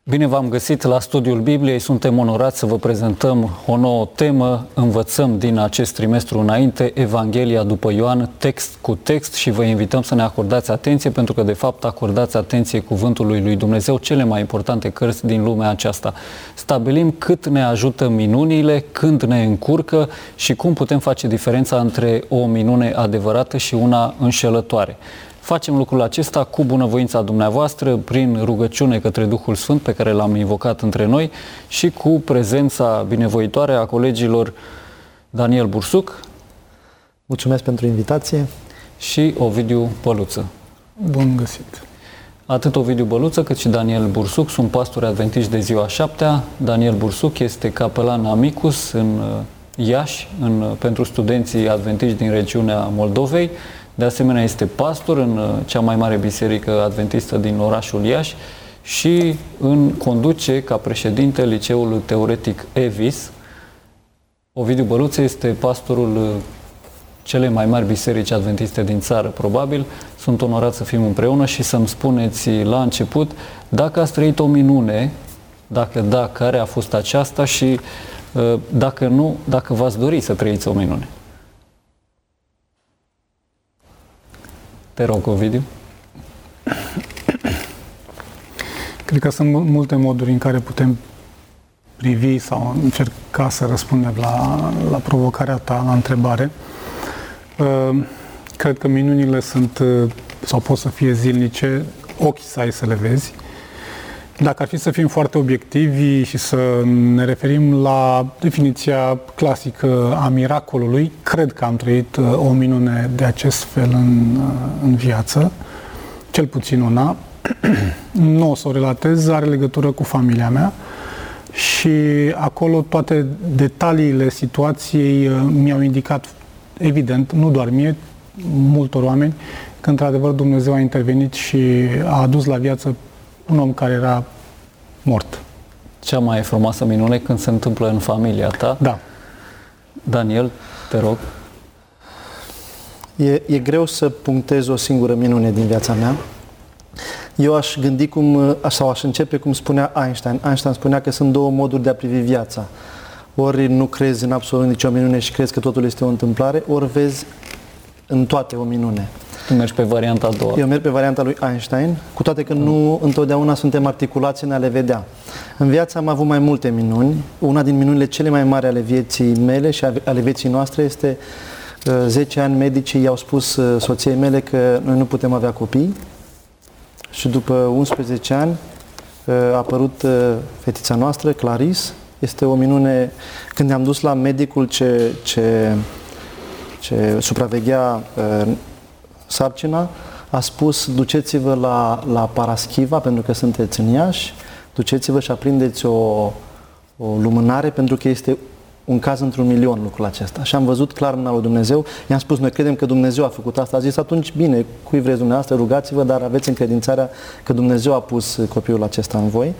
Bine v-am găsit la Studiul Bibliei, suntem onorați să vă prezentăm o nouă temă, învățăm din acest trimestru înainte Evanghelia după Ioan, text cu text și vă invităm să ne acordați atenție pentru că de fapt acordați atenție cuvântului lui Dumnezeu, cele mai importante cărți din lumea aceasta. Stabilim cât ne ajută minunile, când ne încurcă și cum putem face diferența între o minune adevărată și una înșelătoare. Facem lucrul acesta cu bunăvoința dumneavoastră, prin rugăciune către Duhul Sfânt pe care l-am invocat între noi și cu prezența binevoitoare a colegilor Daniel Bursuc. Mulțumesc pentru invitație. Și Ovidiu Băluță. Bun găsit! Atât Ovidiu Băluță cât și Daniel Bursuc sunt pastori adventiști de ziua 7-a. Daniel Bursuc este capelan Amicus în Iași pentru studenții adventiști din regiunea Moldovei. De asemenea, este pastor în cea mai mare biserică adventistă din orașul Iași și conduce ca președinte Liceul Teoretic EVIS. Ovidiu Băluță este pastorul celei mai mari biserici adventiste din țară, probabil. Sunt onorat să fim împreună și să-mi spuneți la început dacă ați trăit o minune, dacă da, care a fost aceasta și dacă nu, dacă v-ați dori să trăiți o minune. Te rog, Ovidiu. Cred că sunt multe moduri în care putem privi sau încerca să răspundem la provocarea ta, la întrebare. Cred că minunile sunt sau pot să fie zilnice, ochii să ai să le vezi. Dacă ar fi să fim foarte obiectivi și să ne referim la definiția clasică a miracolului, cred că am trăit o minune de acest fel în viață, cel puțin una. Nu o să o relatez, are legătură cu familia mea și acolo toate detaliile situației mi-au indicat, evident, nu doar mie, multor oameni, că într-adevăr Dumnezeu a intervenit și a adus la viață un om care era mort. Cea mai frumoasă minune când se întâmplă în familia ta. Da. Daniel, te rog. E greu să punctez o singură minune din viața mea. Eu aș gândi sau aș începe cum spunea Einstein. Einstein spunea că sunt două moduri de a privi viața. Ori nu crezi în absolut nicio minune și crezi că totul este o întâmplare, ori vezi în toate o minune. Tu mergi pe varianta a doua. Eu merg pe varianta lui Einstein, cu toate că nu întotdeauna suntem articulați în a le vedea. În viață am avut mai multe minuni. Una din minunile cele mai mari ale vieții mele și ale vieții noastre este 10 ani medicii i-au spus soției mele că noi nu putem avea copii și după 11 ani a apărut fetița noastră, Clarice. Este o minune. Când ne-am dus la medicul ce supraveghea sarcina, a spus: duceți-vă la Paraschiva, pentru că sunteți în Iași, duceți-vă și aprindeți o lumânare, pentru că este un caz într-un milion lucrul acesta. Și am văzut clar mâna lui Dumnezeu. I-am spus: noi credem că Dumnezeu a făcut asta. A zis: atunci bine, cui vreți dumneavoastră, rugați-vă, dar aveți încredințarea că Dumnezeu a pus copilul acesta în voi.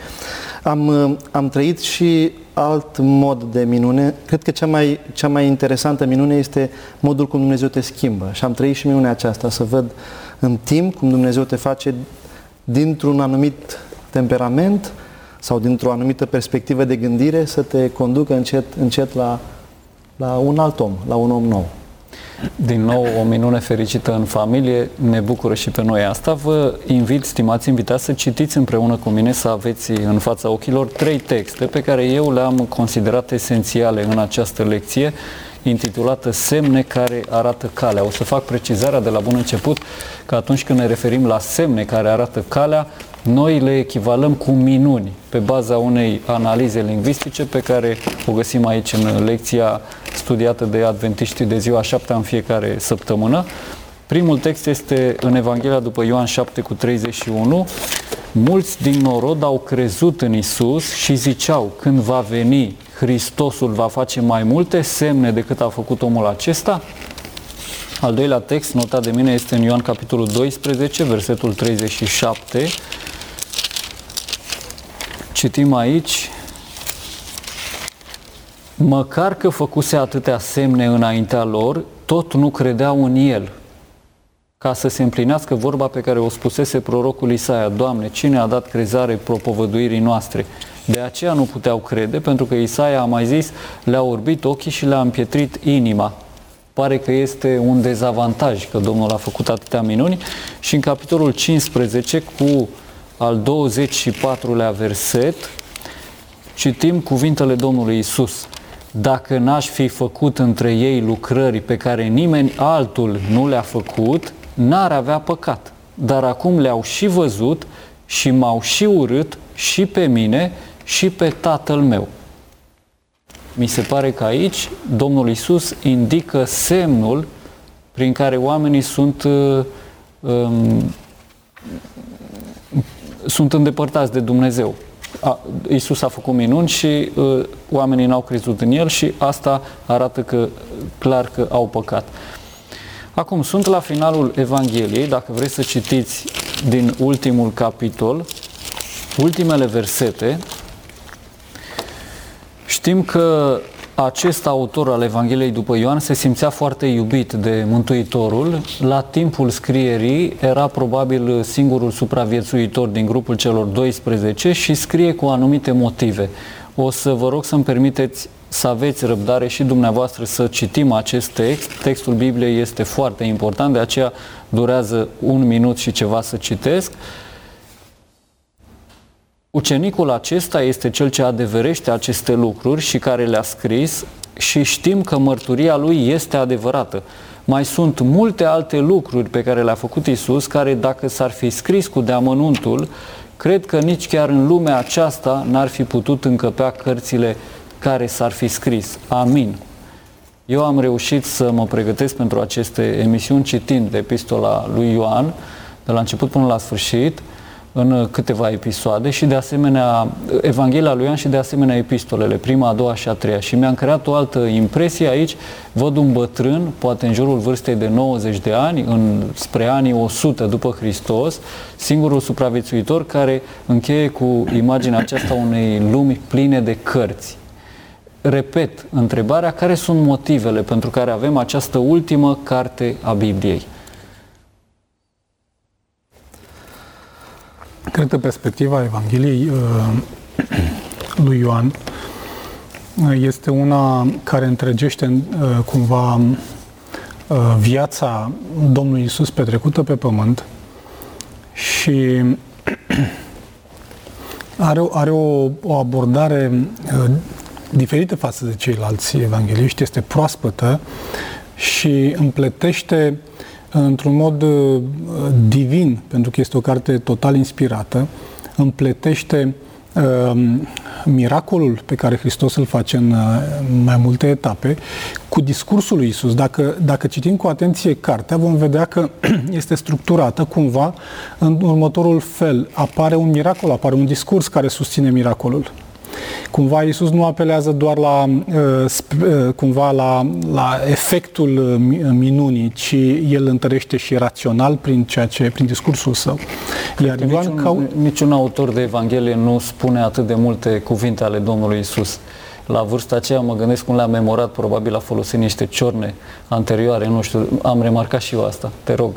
Am trăit și alt mod de minune. Cred că cea mai interesantă minune este modul cum Dumnezeu te schimbă. Și am trăit și minunea aceasta, să văd în timp cum Dumnezeu te face dintr-un anumit temperament sau dintr-o anumită perspectivă de gândire să te conducă încet la un alt om, la un om nou. Din nou, o minune fericită în familie, ne bucură și pe noi asta. Vă invit, stimați invitați, să citiți împreună cu mine, să aveți în fața ochilor 3 texte pe care eu le-am considerat esențiale în această lecție, intitulată Semne care arată calea. O să fac precizarea de la bun început că atunci când ne referim la semne care arată calea, noi le echivalăm cu minuni, pe baza unei analize lingvistice pe care o găsim aici în lecția studiată de adventiștii de ziua 7 în fiecare săptămână. Primul text este în Evanghelia după Ioan 7:31. Mulți din norod au crezut în Isus și ziceau: când va veni Hristosul, va face mai multe semne decât a făcut omul acesta? Al doilea text notat de mine este în Ioan capitolul 12, versetul 37. Citim aici: măcar că făcuse atâtea semne înaintea lor, tot nu credeau în el. ca să se împlinească vorba pe care o spusese prorocul Isaia: Doamne, cine a dat crezare propovăduirii noastre? De aceea nu puteau crede, pentru că Isaia a mai zis: le-a orbit ochii și le-a împietrit inima. Pare că este un dezavantaj că Domnul a făcut atâtea minuni. Și în capitolul 15, cu al 24-lea verset, citim cuvintele Domnului Iisus: dacă n-aș fi făcut între ei lucrări pe care nimeni altul nu le-a făcut, n-ar avea păcat. Dar acum le-au și văzut și m-au și urât și pe mine și pe Tatăl meu. Mi se pare că aici Domnul Iisus indică semnul prin care oamenii sunt îndepărtați de Dumnezeu. Iisus a făcut minuni și oamenii n-au crezut în El și asta arată clar că au păcat. Acum, sunt la finalul Evangheliei, dacă vreți să citiți din ultimul capitol, ultimele versete. Știm că acest autor al Evangheliei după Ioan se simțea foarte iubit de Mântuitorul. La timpul scrierii era probabil singurul supraviețuitor din grupul celor 12 și scrie cu anumite motive. O să vă rog să-mi permiteți să aveți răbdare și dumneavoastră să citim acest text. Textul Bibliei este foarte important, de aceea durează 1 minut și ceva să citesc. Ucenicul acesta este cel ce adeverește aceste lucruri și care le-a scris și știm că mărturia lui este adevărată. Mai sunt multe alte lucruri pe care le-a făcut Iisus, care dacă s-ar fi scris cu deamănuntul, cred că nici chiar în lumea aceasta n-ar fi putut încăpea cărțile care s-ar fi scris. Amin. Eu am reușit să mă pregătesc pentru aceste emisiuni citind epistola lui Ioan, de la început până la sfârșit, în câteva episoade și de asemenea Evanghelia lui Ioan și de asemenea epistolele, prima, a doua și a treia. Și mi-am creat o altă impresie aici. Văd un bătrân, poate în jurul vârstei de 90 de ani, spre anii 100 după Hristos, singurul supraviețuitor care încheie cu imaginea aceasta unei lumi pline de cărți. Repet întrebarea: care sunt motivele pentru care avem această ultimă carte a Bibliei? Cred că perspectiva Evangheliei lui Ioan este una care întregește cumva viața Domnului Iisus petrecută pe pământ și are o abordare diferită față de ceilalți evangheliști, este proaspătă și împletește într-un mod divin, pentru că este o carte total inspirată, împletește miracolul pe care Hristos îl face în mai multe etape cu discursul lui Iisus. Dacă citim cu atenție cartea, vom vedea că este structurată cumva în următorul fel. Apare un miracol, apare un discurs care susține miracolul. Cumva Iisus nu apelează doar la efectul minunii, ci El întărește și rațional prin discursul său. Iar niciun autor de Evanghelie nu spune atât de multe cuvinte ale Domnului Iisus. La vârsta aceea mă gândesc cum le-a memorat, probabil a folosit niște ciorne anterioare, nu știu, am remarcat și eu asta, te rog.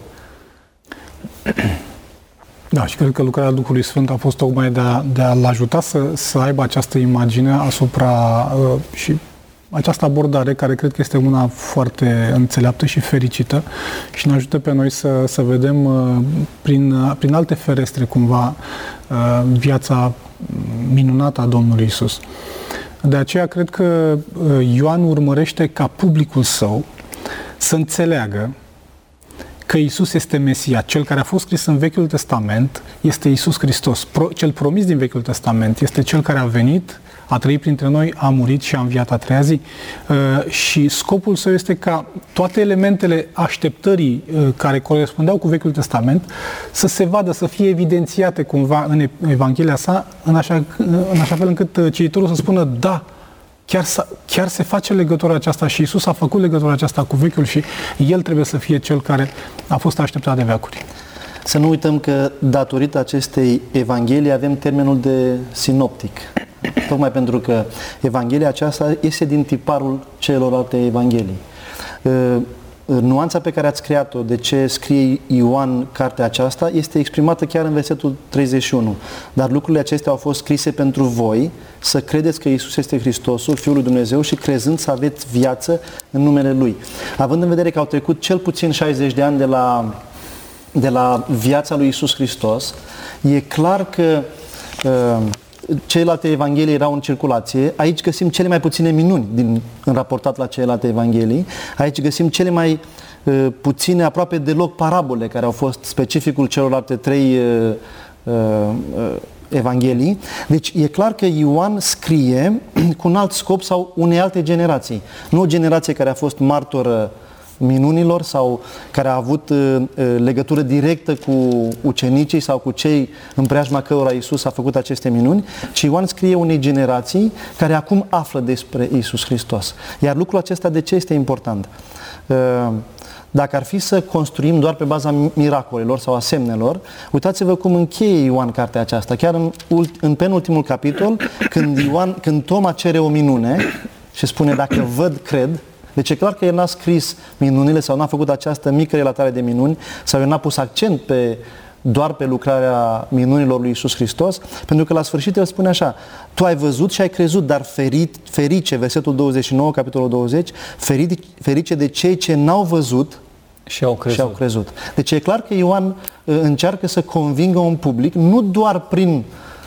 Da, și cred că lucrarea Duhului Sfânt a fost tocmai de a-l ajuta să aibă această imagine asupra și această abordare, care cred că este una foarte înțeleaptă și fericită și ne ajută pe noi să vedem prin alte ferestre cumva viața minunată a Domnului Iisus. De aceea cred că Ioan urmărește ca publicul său să înțeleagă că Iisus este Mesia. Cel care a fost scris în Vechiul Testament este Iisus Hristos. Cel promis din Vechiul Testament este Cel care a venit, a trăit printre noi, a murit și a înviat a treia zi. Și scopul său este ca toate elementele așteptării care corespundeau cu Vechiul Testament să se vadă, să fie evidențiate cumva în Evanghelia sa, în așa fel încât cititorul să spună: da, chiar se face legătura aceasta și Iisus a făcut legătura aceasta cu Vechiul și El trebuie să fie Cel care a fost așteptat de veacuri. Să nu uităm că datorită acestei Evanghelii avem termenul de sinoptic. Tocmai pentru că Evanghelia aceasta este din tiparul celorlalte Evanghelii. nuanța pe care ați creat-o, de ce scrie Ioan cartea aceasta, este exprimată chiar în versetul 31. Dar lucrurile acestea au fost scrise pentru voi, să credeți că Iisus este Hristosul, Fiul lui Dumnezeu, și crezând să aveți viață în numele Lui. Având în vedere că au trecut cel puțin 60 de ani de la viața lui Iisus Hristos, e clar că celelalte evanghelii erau în circulație. Aici găsim cele mai puține minuni în raportat la celelalte evanghelii. Aici găsim cele mai puține, aproape deloc, parabole care au fost specificul celorlalte 3 evanghelii. Deci e clar că Ioan scrie cu un alt scop sau unei alte generații. Nu o generație care a fost martoră minunilor sau care a avut legătură directă cu ucenicii sau cu cei în preajma cărora Iisus a făcut aceste minuni, ci Ioan scrie unei generații care acum află despre Iisus Hristos. Iar lucrul acesta de ce este important? Dacă ar fi să construim doar pe baza miracolelor sau a semnelor, uitați-vă cum încheie Ioan cartea aceasta. Chiar în penultimul capitol, când Toma cere o minune și spune dacă văd, cred. Deci e clar că el n-a scris minunile sau n-a făcut această mică relatare de minuni sau el n-a pus accent doar pe lucrarea minunilor lui Iisus Hristos, pentru că la sfârșit el spune așa: tu ai văzut și ai crezut, dar ferice, versetul 29, capitolul 20, ferice de cei ce n-au văzut și au crezut. Deci e clar că Ioan încearcă să convingă un public, nu doar prin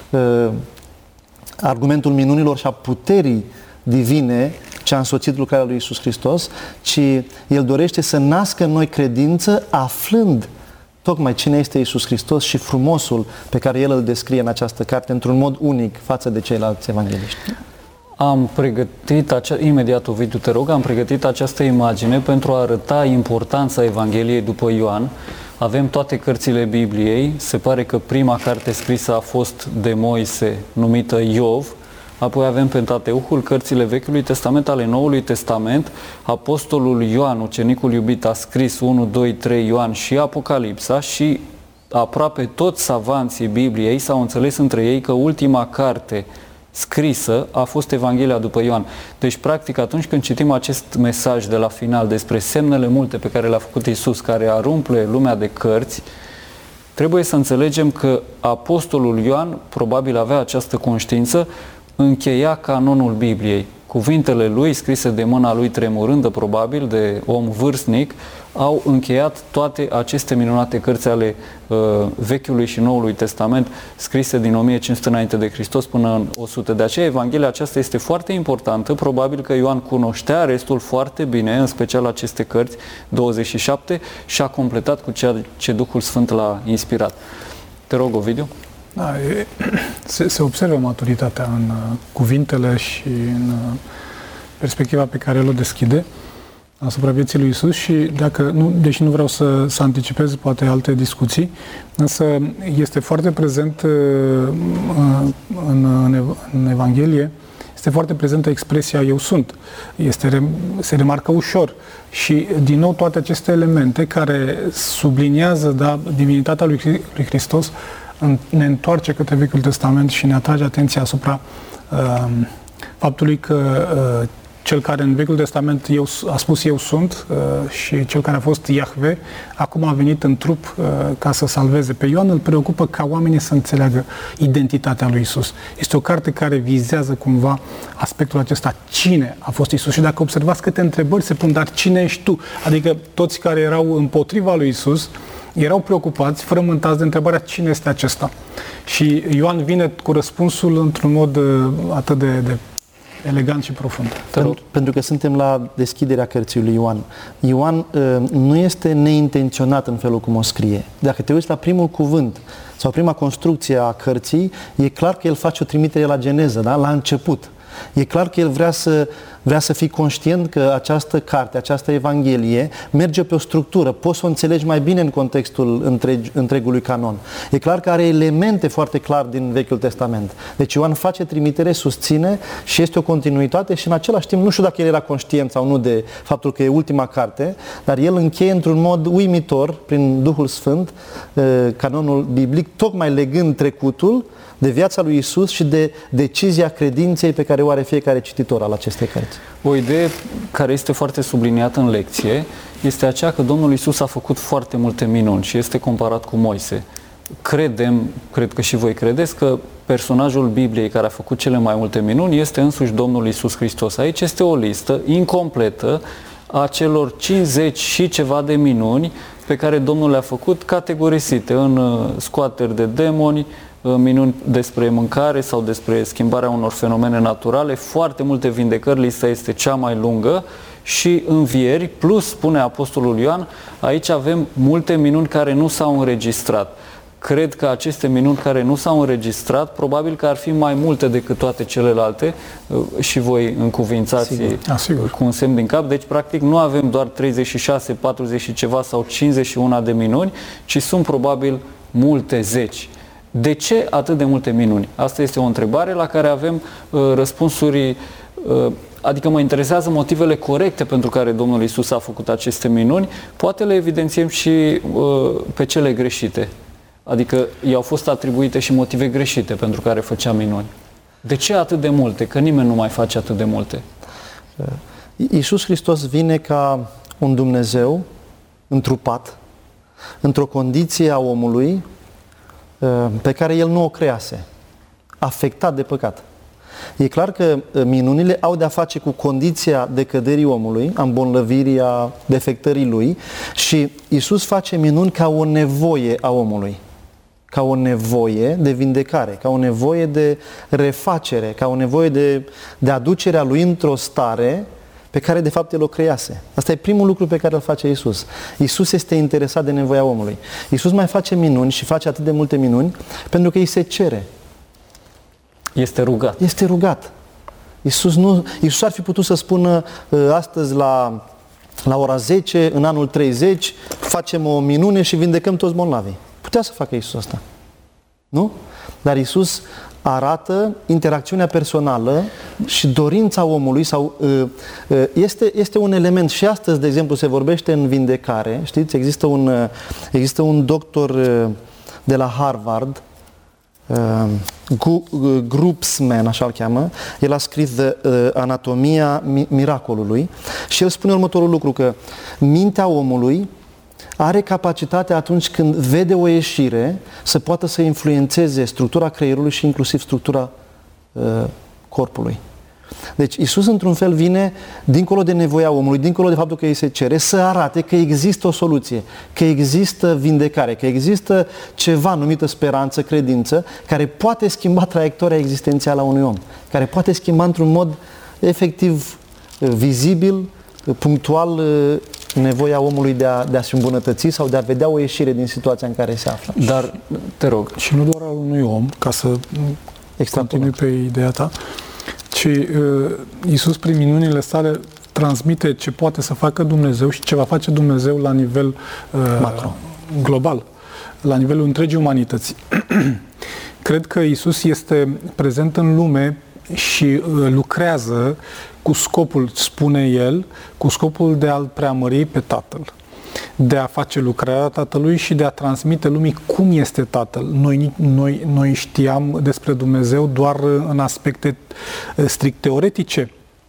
argumentul minunilor și a puterii divine ce a însoțit lucrarea lui Iisus Hristos, ci el dorește să nască în noi credință aflând tocmai cine este Iisus Hristos și frumosul pe care el îl descrie în această carte într-un mod unic față de ceilalți evangeliști. Am pregătit, imediat Ovidiu, te rog, am pregătit această imagine pentru a arăta importanța Evangheliei după Ioan. Avem toate cărțile Bibliei, se pare că prima carte scrisă a fost de Moise, numită Iov, apoi avem Pentateuhul, cărțile Vechiului Testament, ale Noului Testament. Apostolul Ioan, ucenicul iubit, a scris 1, 2, 3 Ioan și Apocalipsa și aproape toți savanții Bibliei s-au înțeles între ei că ultima carte scrisă a fost Evanghelia după Ioan. Deci, practic, atunci când citim acest mesaj de la final despre semnele multe pe care le-a făcut Iisus, care arumple lumea de cărți, trebuie să înțelegem că apostolul Ioan probabil avea această conștiință, încheia canonul Bibliei. Cuvintele lui, scrise de mâna lui tremurândă, probabil, de om vârstnic, au încheiat toate aceste minunate cărți ale Vechiului și Noului Testament, scrise din 1500 înainte de Hristos până în 100. De aceea, Evanghelia aceasta este foarte importantă. Probabil că Ioan cunoștea restul foarte bine, în special aceste cărți, 27, și a completat cu ceea ce Duhul Sfânt l-a inspirat. Te rog, Ovidiu. Da, se observă maturitatea în cuvintele și în perspectiva pe care el o deschide asupra vieții lui Iisus și deși nu vreau să anticipez poate alte discuții, însă este foarte prezent în Evanghelie, este foarte prezentă expresia eu sunt. Se remarcă ușor și din nou toate aceste elemente care subliniază divinitatea lui Hristos ne întoarce către Vechiul Testament și ne atrage atenția asupra faptului că cel care în Vechiul Testament a spus eu sunt și cel care a fost Iahve, acum a venit în trup ca să salveze. Pe Ioan îl preocupă ca oamenii să înțeleagă identitatea lui Iisus. Este o carte care vizează cumva aspectul acesta. Cine a fost Iisus? Și dacă observați câte întrebări se pun, dar cine ești tu? Adică toți care erau împotriva lui Iisus erau preocupați, frământați de întrebarea cine este acesta. Și Ioan vine cu răspunsul într-un mod atât de elegant și profund. Pentru că suntem la deschiderea cărții lui Ioan. Ioan nu este neintenționat în felul cum o scrie. Dacă te uiți la primul cuvânt sau prima construcție a cărții, e clar că el face o trimitere la Geneză, da? La început. E clar că el vrea să fii conștient că această carte, această Evanghelie merge pe o structură, poți să o înțelegi mai bine în contextul întregului canon. E clar că are elemente foarte clar din Vechiul Testament. Deci Ioan face trimitere, susține și este o continuitate și în același timp, nu știu dacă el era conștient sau nu de faptul că e ultima carte, dar el încheie într-un mod uimitor, prin Duhul Sfânt, canonul biblic, tocmai legând trecutul de viața lui Iisus și de decizia credinței pe care o are fiecare cititor al acestei cărți. O idee care este foarte subliniată în lecție este aceea că Domnul Iisus a făcut foarte multe minuni și este comparat cu Moise. Cred că și voi credeți că personajul Bibliei care a făcut cele mai multe minuni este însuși Domnul Iisus Hristos. Aici este o listă incompletă a celor 50 și ceva de minuni pe care Domnul le-a făcut, categorisite în scoateri de demoni, minuni despre mâncare sau despre schimbarea unor fenomene naturale, foarte multe vindecări, lista este cea mai lungă, și învieri, plus, spune Apostolul Ioan, aici avem multe minuni care nu s-au înregistrat. Cred că aceste minuni care nu s-au înregistrat, probabil că ar fi mai multe decât toate celelalte, și voi încuvințați cu un semn din cap. Deci, practic, nu avem doar 36, 40 și ceva sau 51 de minuni, ci sunt probabil multe zeci. De ce atât de multe minuni? Asta este o întrebare la care avem răspunsuri, adică mă interesează motivele corecte pentru care Domnul Iisus a făcut aceste minuni, poate le evidențiem și pe cele greșite. Adică i-au fost atribuite și motive greșite pentru care făcea minuni. De ce atât de multe? Că nimeni nu mai face atât de multe. Iisus Hristos vine ca un Dumnezeu întrupat, într-o condiție a omului pe care El nu o crease, afectat de păcat. E clar că minunile au de-a face cu condiția decăderii omului, a îmbolnăvirii, a defectării lui, și Iisus face minuni ca o nevoie a omului, ca o nevoie de vindecare, ca o nevoie de refacere, ca o nevoie de aducerea lui într-o stare pe care de fapt El o crease. Asta e primul lucru pe care îl face Iisus. Iisus este interesat de nevoia omului. Iisus mai face minuni și face atât de multe minuni pentru că îi se cere. Este rugat. Este rugat. Iisus ar fi putut să spună astăzi la ora 10, în anul 30, facem o minune și vindecăm toți bolnavii. Putea să facă Iisus asta. Nu? Dar Iisus arată interacțiunea personală și dorința omului, sau este un element. Și astăzi, de exemplu, se vorbește în vindecare. Știți, există un doctor de la Harvard, Groupsman, așa îl cheamă. El a scris Anatomia miracolului și el spune următorul lucru, că mintea omului are capacitatea, atunci când vede o ieșire, să poată să influențeze structura creierului și inclusiv structura corpului. Deci Iisus, într-un fel, vine dincolo de nevoia omului, dincolo de faptul că îi se cere, să arate că există o soluție, că există vindecare, că există ceva numită speranță, credință, care poate schimba traiectoria existențială a unui om, care poate schimba într-un mod efectiv, vizibil, punctual, nevoia omului de a se îmbunătăți sau de a vedea o ieșire din situația în care se află. Dar, te rog. Și nu doar al unui om, ca să continui pe ideea ta, ci Iisus, prin minunile sale, transmite ce poate să facă Dumnezeu și ce va face Dumnezeu la nivel global, la nivelul întregii umanități. Cred că Iisus este prezent în lume și lucrează cu scopul, spune El, cu scopul de a-L preamări pe Tatăl, de a face lucrarea Tatălui și de a transmite lumii cum este Tatăl. Noi știam despre Dumnezeu doar în aspecte strict teoretice.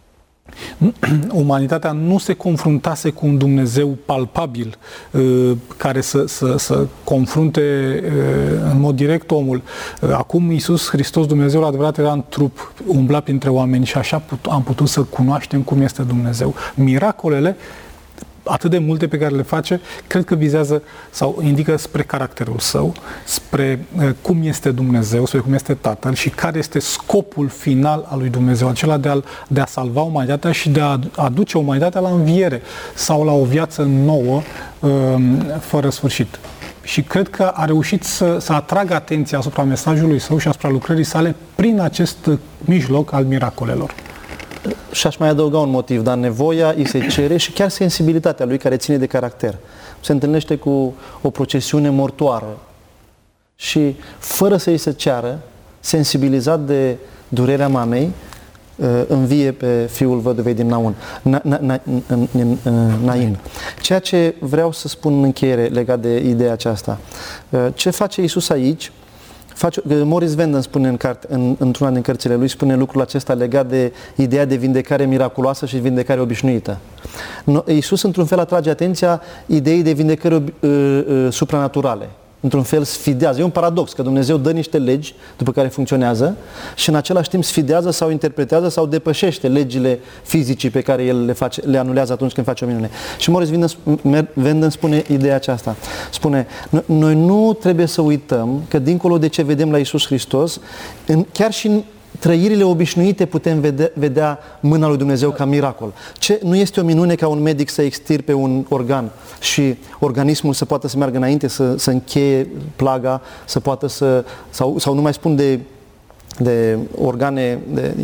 Umanitatea nu se confruntase cu un Dumnezeu palpabil care să confrunte în mod direct omul. Acum Iisus Hristos, Dumnezeul adevărat, era în trup, umbla printre oameni și așa am putut să cunoaștem cum este Dumnezeu. Miracolele, atât de multe pe care le face, cred că vizează sau indică spre caracterul său, spre cum este Dumnezeu, spre cum este Tatăl și care este scopul final al lui Dumnezeu, acela de a salva umanitatea și de a aduce umanitatea la înviere sau la o viață nouă, fără sfârșit. Și cred că a reușit să atragă atenția asupra mesajului său și asupra lucrării sale prin acest mijloc al miracolelor. Și aș mai adăuga un motiv, dar nevoia îi se cere și chiar sensibilitatea lui care ține de caracter. Se întâlnește cu o procesiune mortoară și fără să îi se ceară, sensibilizat de durerea mamei, învie pe fiul văduvei din Nain. Ceea ce vreau să spun în încheiere legat de ideea aceasta. Ce face Iisus aici? Maurice Venden spune într-una din cărțile lui, spune lucrul acesta legat de ideea de vindecare miraculoasă și vindecare obișnuită. Iisus, într-un fel, atrage atenția ideii de vindecări supranaturale. Într-un fel sfidează. E un paradox că Dumnezeu dă niște legi după care funcționează și în același timp sfidează sau interpretează sau depășește legile fizicii pe care El le anulează atunci când face o minune. Și Maurice Venden spune ideea aceasta. Spune, noi nu trebuie să uităm că dincolo de ce vedem la Iisus Hristos, chiar și în trăirile obișnuite putem vedea mâna lui Dumnezeu ca miracol. Nu este o minune ca un medic să extirpe un organ și organismul să poată să meargă înainte, să încheie plaga, să poată să... Sau nu mai spun de organe,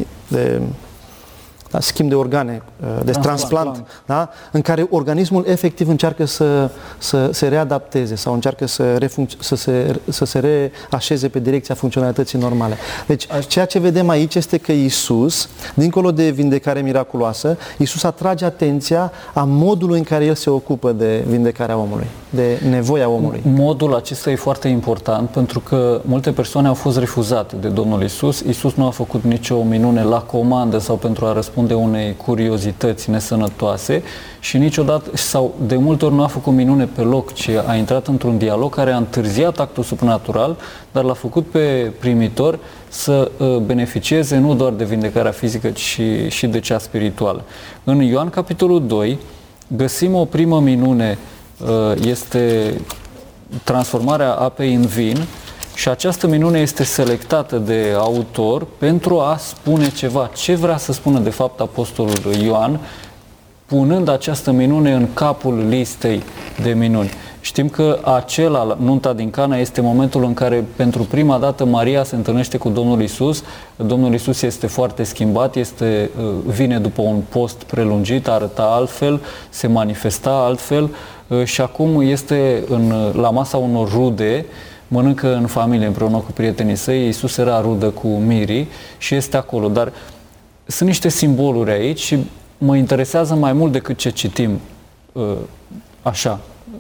schimb de organe, de transplant, da? În care organismul efectiv încearcă să se readapteze sau încearcă să se reașeze pe direcția funcționalității normale. Deci, ceea ce vedem aici este că Iisus, dincolo de vindecare miraculoasă, Iisus atrage atenția a modului în care El se ocupă de vindecarea omului, de nevoia omului. Modul acesta e foarte important pentru că multe persoane au fost refuzate de Domnul Iisus. Iisus nu a făcut nicio minune la comandă sau pentru a răspunde unei curiozități nesănătoase și niciodată sau de multe ori nu a făcut minune pe loc, ci a intrat într-un dialog care a întârziat actul supranatural, dar l-a făcut pe primitor să beneficieze nu doar de vindecarea fizică, ci și de cea spirituală. În Ioan capitolul 2 găsim o primă minune, este transformarea apei în vin. Și această minune este selectată de autor pentru a spune ceva. Ce vrea să spună de fapt apostolul Ioan, punând această minune în capul listei de minuni? Știm că acela, nunta din Cana, este momentul în care pentru prima dată Maria se întâlnește cu Domnul Iisus. Domnul Iisus este foarte schimbat, vine după un post prelungit, arăta altfel, se manifesta altfel și acum este la masa unor rude, mănâncă în familie împreună cu prietenii săi. Iisus era rudă cu mirii și este acolo. Dar sunt niște simboluri aici și mă interesează mai mult decât ce citim așa,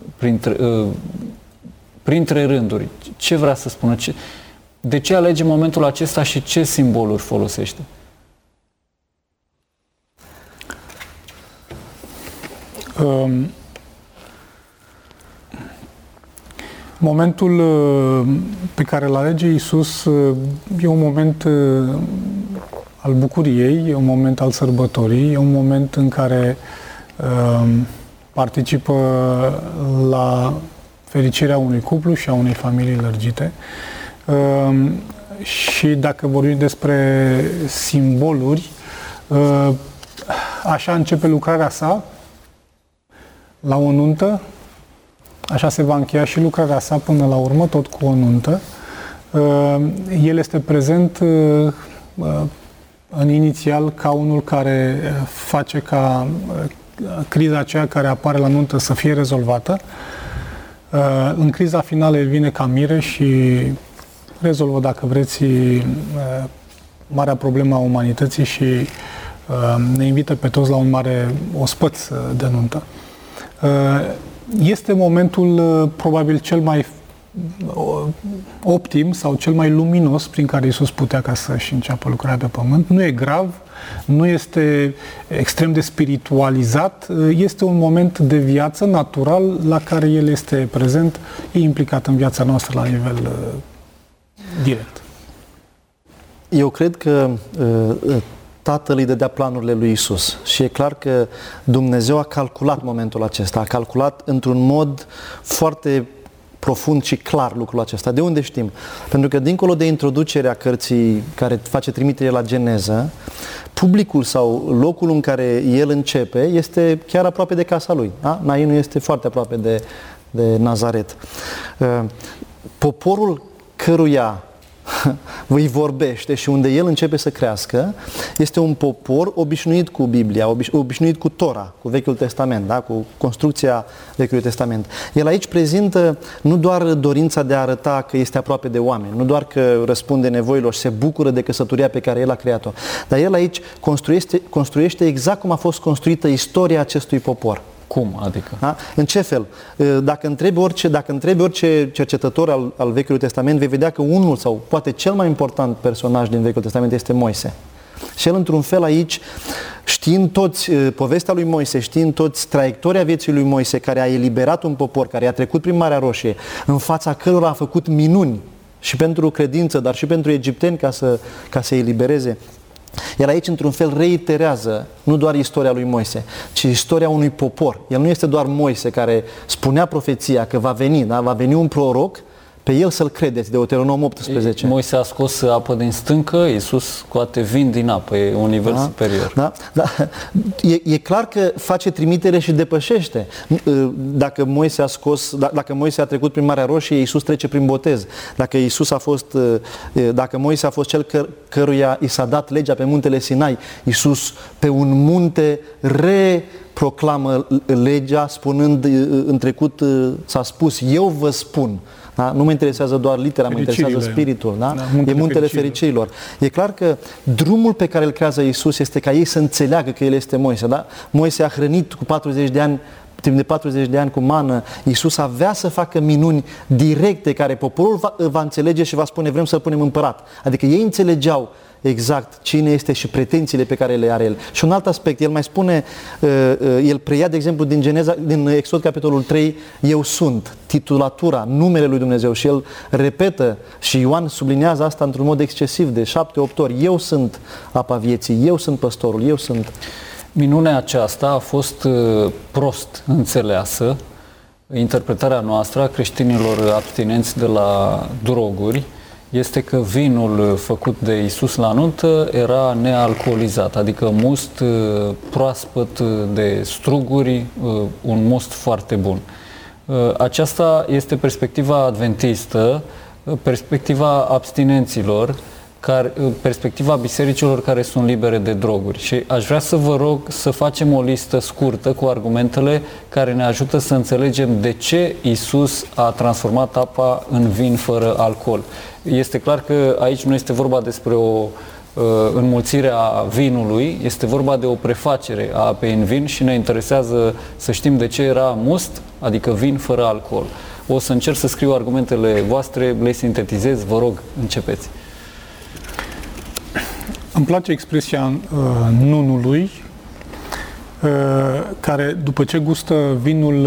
printre rânduri. Ce vrea să spună? De ce alege momentul acesta și ce simboluri folosește? Momentul pe care îl alege Iisus e un moment al bucuriei, e un moment al sărbătorii, e un moment în care participă la fericirea unui cuplu și a unei familii lărgite. Și dacă vorbim despre simboluri, așa începe lucrarea sa la o nuntă. Așa se va încheia și lucrarea sa până la urmă, tot cu o nuntă. El este prezent în inițial ca unul care face ca criza aceea care apare la nuntă să fie rezolvată. În criza finală el vine ca mire și rezolvă, dacă vreți, marea problemă a umanității și ne invită pe toți la un mare ospăț de nuntă. Este momentul probabil cel mai optim sau cel mai luminos prin care Iisus putea ca să-și înceapă lucrarea pe pământ. Nu e grav, nu este extrem de spiritualizat, este un moment de viață natural la care El este prezent, e implicat în viața noastră la nivel direct. Eu cred că Tatăl îi dădea planurile lui Iisus și e clar că Dumnezeu a calculat momentul acesta, a calculat într-un mod foarte profund și clar lucrul acesta. De unde știm? Pentru că dincolo de introducerea cărții care face trimitere la Geneză, publicul sau locul în care el începe este chiar aproape de casa lui. Da? Nainul este foarte aproape de Nazaret. Poporul căruia îi vorbește și unde el începe să crească, este un popor obișnuit cu Biblia, obișnuit cu Tora, cu Vechiul Testament, da? Cu construcția Vechiului Testament. El aici prezintă nu doar dorința de a arăta că este aproape de oameni, nu doar că răspunde nevoilor și se bucură de căsătoria pe care el a creat-o, dar el aici construiește exact cum a fost construită istoria acestui popor. Cum adică? Da? În ce fel? Dacă întrebi orice cercetător al Vechiului Testament, vei vedea că unul sau poate cel mai important personaj din Vechiul Testament este Moise. Și el, într-un fel, aici, știind toți povestea lui Moise, știind toți traiectoria vieții lui Moise, care a eliberat un popor, care a trecut prin Marea Roșie, în fața cărora a făcut minuni și pentru credință, dar și pentru egipteni ca să elibereze. El aici, într-un fel, reiterează nu doar istoria lui Moise, ci istoria unui popor. El nu este doar Moise care spunea profeția că va veni, da? Va veni un proroc, pe el să-l credeți, de Deuteronom 18. Moise a scos apă din stâncă, Iisus scoate vin din apă, e un nivel superior. Da? Da. E clar că face trimitere și depășește. Dacă Moise a trecut prin Marea Roșie, Iisus trece prin botez. Dacă Moise a fost cel căruia i s-a dat legea pe muntele Sinai, Iisus pe un munte reproclamă legea, spunând, în trecut s-a spus, eu vă spun. Da? Nu mă interesează doar litera, mă interesează spiritul. Da? E muntele fericirilor. E clar că drumul pe care îl creează Iisus este ca ei să înțeleagă că El este Moise. Da? Moise a hrănit cu 40 de ani, timp de 40 de ani cu mană. Iisus avea să facă minuni directe care poporul va înțelege și va spune vrem să-L punem împărat. Adică ei înțelegeau exact cine este și pretențiile pe care le are el. Și un alt aspect, el mai spune, el preia, de exemplu, din Exod capitolul 3, eu sunt, titulatura, numele lui Dumnezeu, și el repetă și Ioan sublinează asta într-un mod excesiv de 7-8 ori. Eu sunt apa vieții, eu sunt păstorul, eu sunt. Minunea aceasta a fost prost înțeleasă. Interpretarea noastră a creștinilor abstinenți de la droguri este că vinul făcut de Iisus la nuntă era nealcoolizat, adică must proaspăt de struguri, un must foarte bun. Aceasta este perspectiva adventistă, perspectiva abstinenților, perspectiva bisericilor care sunt libere de droguri. Și aș vrea să vă rog să facem o listă scurtă cu argumentele care ne ajută să înțelegem de ce Iisus a transformat apa în vin fără alcool. Este clar că aici nu este vorba despre o înmulțire a vinului, este vorba de o prefacere a apei în vin și ne interesează să știm de ce era must, adică vin fără alcool. O să încerc să scriu argumentele voastre, le sintetizez, vă rog, începeți. Îmi place expresia nunului, care după ce gustă vinul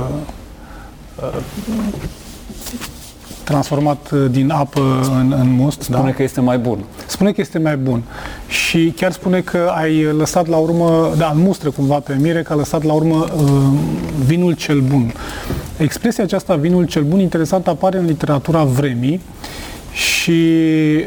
transformat din apă în must. Spune că este mai bun. Spune că este mai bun. Și chiar spune că ai lăsat la urmă, mustră cumva pe mire, că a lăsat la urmă vinul cel bun. Expresia aceasta, vinul cel bun, interesant, apare în literatura vremii și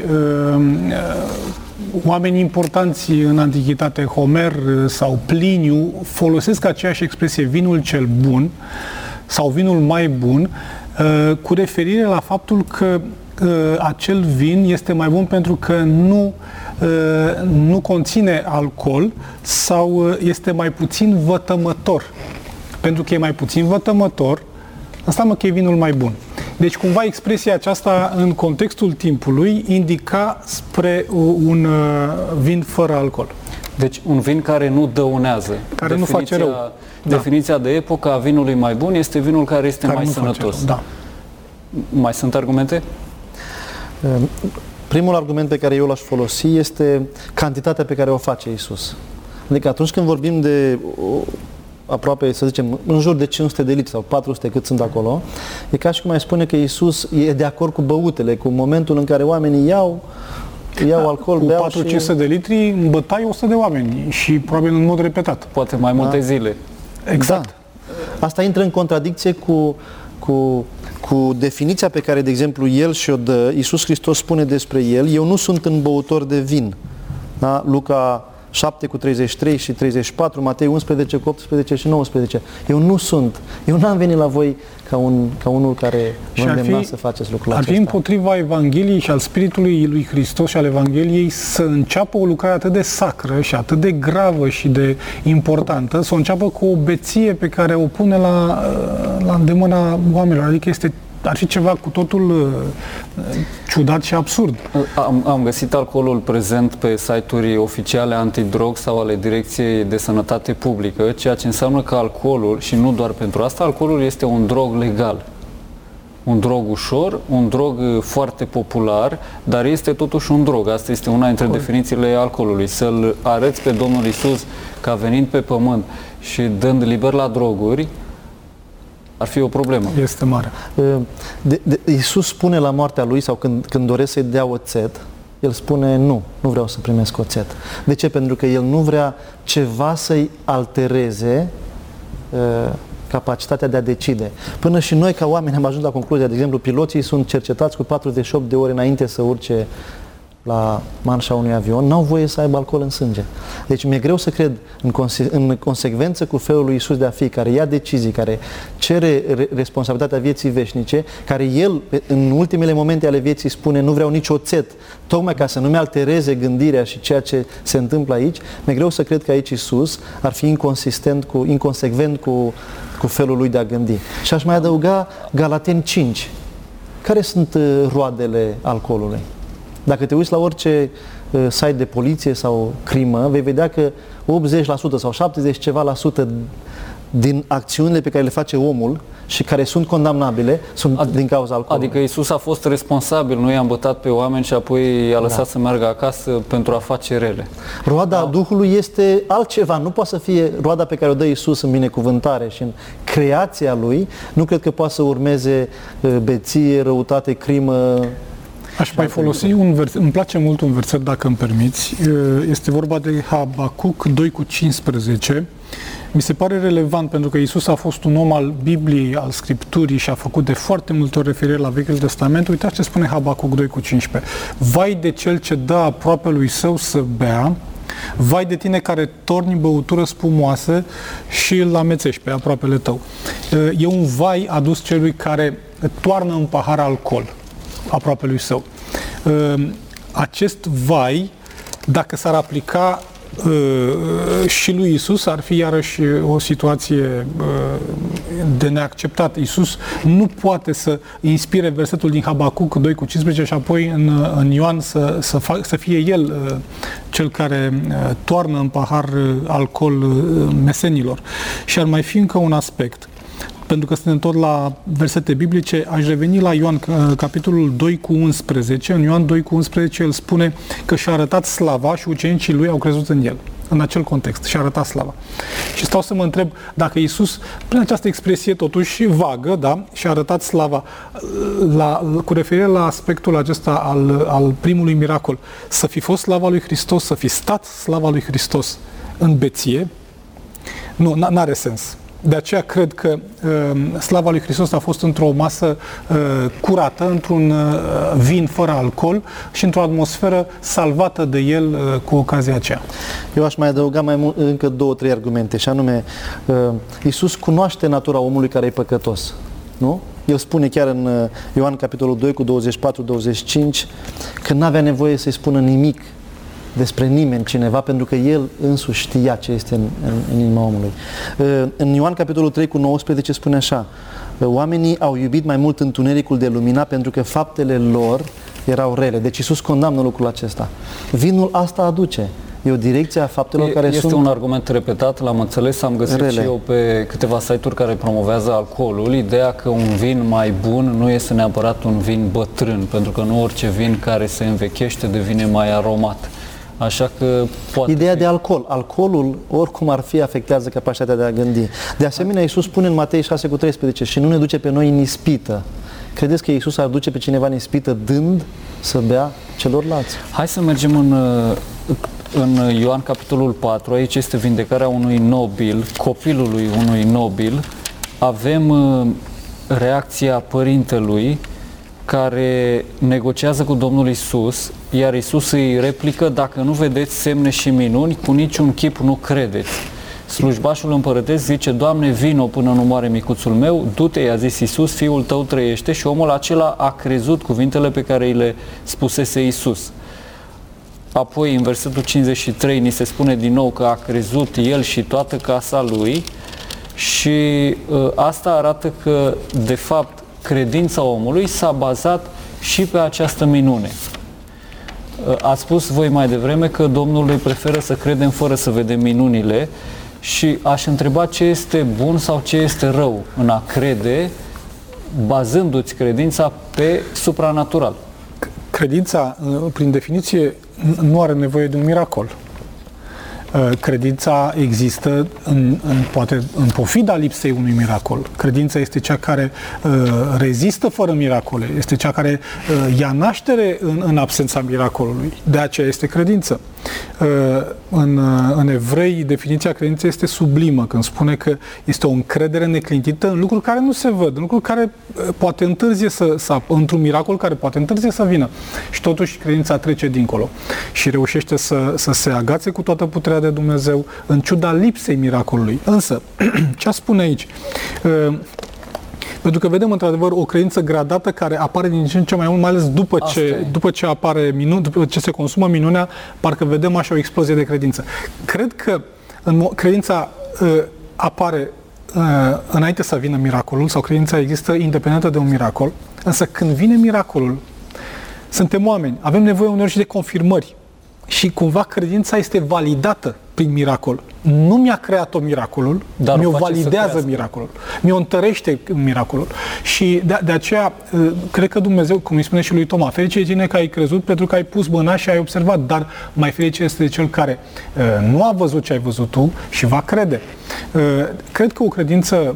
oamenii importanți în antichitate, Homer sau Pliniu, folosesc aceeași expresie, vinul cel bun sau vinul mai bun, cu referire la faptul că acel vin este mai bun pentru că nu conține alcool sau este mai puțin vătămător. Pentru că e mai puțin vătămător, înseamnă că e vinul mai bun. Deci, cumva, expresia aceasta, în contextul timpului, indica spre un vin fără alcool. Deci, un vin care nu dăunează. Care nu face rău. Definiția de epocă a vinului mai bun este vinul care este mai sănătos. Da. Mai sunt argumente? Primul argument pe care eu l-aș folosi este cantitatea pe care o face Iisus. Adică atunci când vorbim de aproape, să zicem, în jur de 500 de litri sau 400 cât sunt acolo, e ca și cum ai spune că Iisus e de acord cu băutele, cu momentul în care oamenii iau alcool, beau cu 400 de litri îmbătai 100 de oameni și probabil în mod repetat. Poate mai multe zile. Exact. Da. Asta intră în contradicție cu definiția pe care, de exemplu, el și-o dă. Iisus Hristos spune despre el, eu nu sunt îmbăutor de vin. Da? Luca 7:33 și 34, Matei 11:18 și 19. Eu n-am venit la voi ca unul care vă îndemna să faceți lucrul acesta. Ar fi împotriva Evangheliei și al Spiritului lui Hristos și al Evangheliei să înceapă o lucrare atât de sacră și atât de gravă și de importantă, să o înceapă cu o beție pe care o pune la îndemâna oamenilor. Adică este ar fi ceva cu totul ciudat și absurd. Am găsit alcoolul prezent pe site-uri oficiale antidrog sau ale Direcției de Sănătate Publică, ceea ce înseamnă că alcoolul, și nu doar pentru asta, alcoolul este un drog legal. Un drog ușor, un drog foarte popular, dar este totuși un drog. Asta este una dintre definițiile alcoolului. Să-L arăți pe Domnul Iisus ca venind pe pământ și dând liber la droguri, ar fi o problemă. Este mare. Iisus spune la moartea lui, sau când doresc să-i dea oțet, el spune nu vreau să primesc oțet. De ce? Pentru că el nu vrea ceva să-i altereze capacitatea de a decide. Până și noi ca oameni am ajuns la concluzia, de exemplu, piloții sunt cercetați cu 48 de ore înainte să urce la manșa unui avion, n-au voie să aibă alcool în sânge. Deci mi-e greu să cred în consecvență cu felul lui Iisus de a fi, care ia decizii, care cere responsabilitatea vieții veșnice, care el în ultimele momente ale vieții spune nu vreau nici oțet, tocmai ca să nu mi altereze gândirea și ceea ce se întâmplă aici. Mi-e greu să cred că aici Iisus ar fi inconsecvent cu felul lui de a gândi. Și aș mai adăuga Galateni 5. Care sunt roadele alcoolului? Dacă te uiți la orice site de poliție sau crimă, vei vedea că 80% sau 70 ceva la sută din acțiunile pe care le face omul și care sunt condamnabile sunt din cauza alcoolului. Adică Iisus a fost responsabil, nu i-a îmbătat pe oameni și apoi i-a lăsat să meargă acasă pentru a face rele. Roada Duhului este altceva, nu poate să fie roada pe care o dă Iisus în binecuvântare și în creația Lui. Nu cred că poate să urmeze beție, răutate, crimă. Aș mai folosi un verset, îmi place mult un verset, dacă îmi permiți. Este vorba de Habacuc 2:15. Mi se pare relevant pentru că Iisus a fost un om al Bibliei, al Scripturii și a făcut de foarte multe ori referire la Vechiul Testament. Uitați ce spune Habacuc 2:15. Vai de cel ce dă aproapelui său să bea, vai de tine care torni băutură spumoasă și îl amețești pe aproapele tău. E un vai adus celui care toarnă în pahar alcool aproapelui său. Acest vai, dacă s-ar aplica și lui Iisus, ar fi iarăși o situație de neacceptat. Iisus nu poate să inspire versetul din Habacuc 2:15 și apoi în Ioan să fie el cel care toarnă în pahar alcool mesenilor. Și ar mai fi încă un aspect. Pentru că suntem tot la versete biblice, aș reveni la Ioan, capitolul 2:11. În Ioan 2:11 el spune că și-a arătat slava și ucenicii lui au crezut în el. În acel context, și-a arătat slava. Și stau să mă întreb dacă Iisus, prin această expresie totuși vagă, da, și-a arătat slava, cu referire la aspectul acesta al primului miracol, să fi fost slava lui Hristos, să fi stat slava lui Hristos în beție, nu, n-are sens. De aceea cred că slava lui Hristos a fost într-o masă curată, într-un vin fără alcool și într-o atmosferă salvată de el cu ocazia aceea. Eu aș mai adăuga încă 2-3 argumente, și anume, Iisus cunoaște natura omului care e păcătos. Nu? El spune chiar în Ioan capitolul 2 cu 24-25 că n-avea nevoie să-i spună nimic despre nimeni, cineva, pentru că el însuși știa ce este în inima omului. În Ioan capitolul 3 cu 19 spune așa: oamenii au iubit mai mult întunericul de lumina pentru că faptele lor erau rele. Deci Iisus condamnă lucrul acesta. Vinul asta aduce. E o direcție a faptelor care este sunt... un argument repetat, l-am înțeles, am găsit rele. Și eu pe câteva site-uri care promovează alcoolul, ideea că un vin mai bun nu este neapărat un vin bătrân, pentru că nu orice vin care se învechește devine mai aromat. Așa că poate ideea de alcool. Alcoolul, oricum ar fi, afectează capacitatea de a gândi. De asemenea, Iisus spune în Matei 6:13 și nu ne duce pe noi în ispită. Credeți că Iisus ar duce pe cineva în ispită dând să bea celorlalți? Hai să mergem în Ioan capitolul 4. Aici este vindecarea unui nobil, copilului unui nobil. Avem reacția părintelui care negociază cu Domnul Iisus, iar Iisus îi replică: dacă nu vedeți semne și minuni, cu niciun chip nu credeți. Slujbașul împărătesc zice: Doamne, vino până nu moare micuțul meu. Du-te, i-a zis Iisus, fiul tău trăiește. Și omul acela a crezut cuvintele pe care îi le spusese Iisus. Apoi, în versetul 53, ni se spune din nou că a crezut el și toată casa lui și asta arată că, de fapt, credința omului s-a bazat și pe această minune. Ați spus voi mai devreme că Domnul îi preferă să credem fără să vedem minunile și aș întreba ce este bun sau ce este rău în a crede, bazându-ți credința pe supranatural. Credința, prin definiție, nu are nevoie de un miracol. Credința există poate în pofida lipsei unui miracol. Credința este cea care rezistă fără miracole, este cea care ia naștere în absența miracolului. De aceea este credință. În evrei, definiția credinței este sublimă, când spune că este o încredere neclintită în lucruri care nu se văd, în lucruri care poate întârzie într-un miracol care poate întârzie să vină. Și totuși credința trece dincolo și reușește să se agațe cu toată puterea de Dumnezeu în ciuda lipsei miracolului. Însă, ce spune aici? Pentru că vedem într-adevăr o credință gradată care apare din ce în ce mai mult, mai ales după ce apare după ce se consumă minunea, parcă vedem așa o explozie de credință. Cred că credința apare înainte să vină miracolul, sau credința există independentă de un miracol, însă când vine miracolul, suntem oameni, avem nevoie uneori și de confirmări. Și cumva credința este validată prin miracol. Nu mi-a creat-o miracolul, mi-o validează miracolul, mi-o întărește miracolul. Și de aceea, cred că Dumnezeu, cum îi spune și lui Toma, ferice de tine că ai crezut pentru că ai pus mâna și ai observat, dar mai ferice este de cel care nu a văzut ce ai văzut tu și va crede. Cred că o credință